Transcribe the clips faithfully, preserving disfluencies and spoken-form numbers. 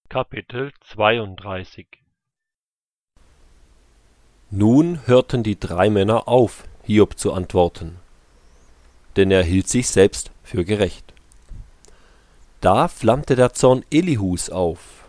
Kapitel zweiunddreißig. Nun hörten die drei Männer auf, Hiob zu antworten, denn er hielt sich selbst für gerecht. Da flammte der Zorn Elihus auf.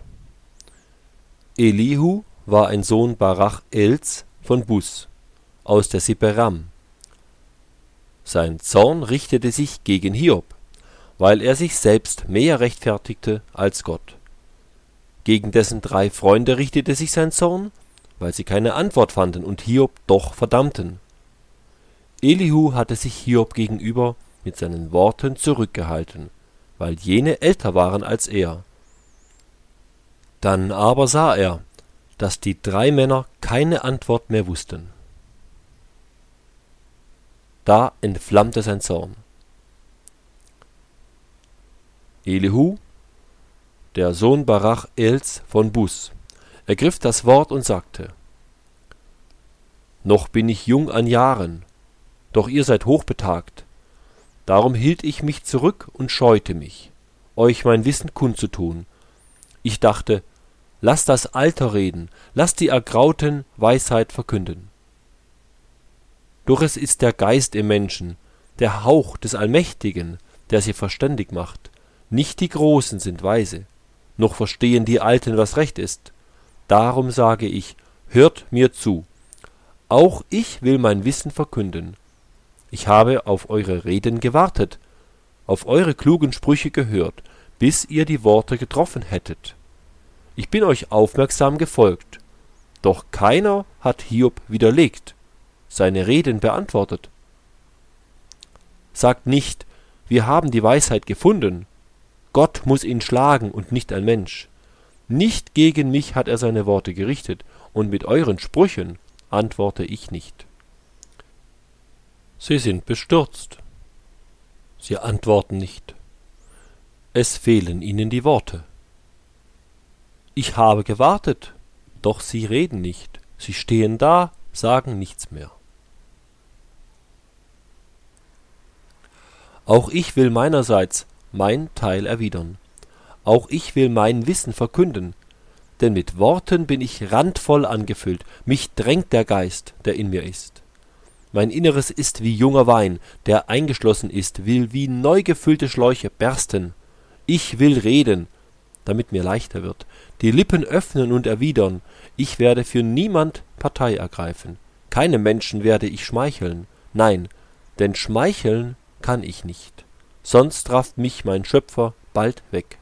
Elihu war ein Sohn Barach-Els von Bus aus der Sippe Ram. Sein Zorn richtete sich gegen Hiob, weil er sich selbst mehr rechtfertigte als Gott. Gegen dessen drei Freunde richtete sich sein Zorn, weil sie keine Antwort fanden und Hiob doch verdammten. Elihu hatte sich Hiob gegenüber mit seinen Worten zurückgehalten, weil jene älter waren als er. Dann aber sah er, dass die drei Männer keine Antwort mehr wussten. Da entflammte sein Zorn. Elihu, der Sohn Barach-Els von Bus, ergriff das Wort und sagte: Noch bin ich jung an Jahren, doch ihr seid hochbetagt. Darum hielt ich mich zurück und scheute mich, euch mein Wissen kundzutun. Ich dachte, lasst das Alter reden, lasst die Ergrauten Weisheit verkünden. Doch es ist der Geist im Menschen, der Hauch des Allmächtigen, der sie verständig macht. Nicht die Großen sind weise, noch verstehen die Alten, was recht ist. Darum sage ich, hört mir zu. Auch ich will mein Wissen verkünden. Ich habe auf eure Reden gewartet, auf eure klugen Sprüche gehört, bis ihr die Worte getroffen hättet. Ich bin euch aufmerksam gefolgt, doch keiner hat Hiob widerlegt, seine Reden beantwortet. Sagt nicht, wir haben die Weisheit gefunden. Gott muss ihn schlagen und nicht ein Mensch. Nicht gegen mich hat er seine Worte gerichtet, und mit euren Sprüchen antworte ich nicht. Sie sind bestürzt. Sie antworten nicht. Es fehlen ihnen die Worte. Ich habe gewartet, doch sie reden nicht. Sie stehen da, sagen nichts mehr. Auch ich will meinerseits mein Teil erwidern. Auch ich will mein Wissen verkünden, denn mit Worten bin ich randvoll angefüllt, mich drängt der Geist, der in mir ist. Mein Inneres ist wie junger Wein, der eingeschlossen ist, will wie neu gefüllte Schläuche bersten. Ich will reden, damit mir leichter wird, die Lippen öffnen und erwidern. Ich werde für niemand Partei ergreifen, keinem Menschen werde ich schmeicheln, nein, denn schmeicheln kann ich nicht, sonst rafft mich mein Schöpfer bald weg.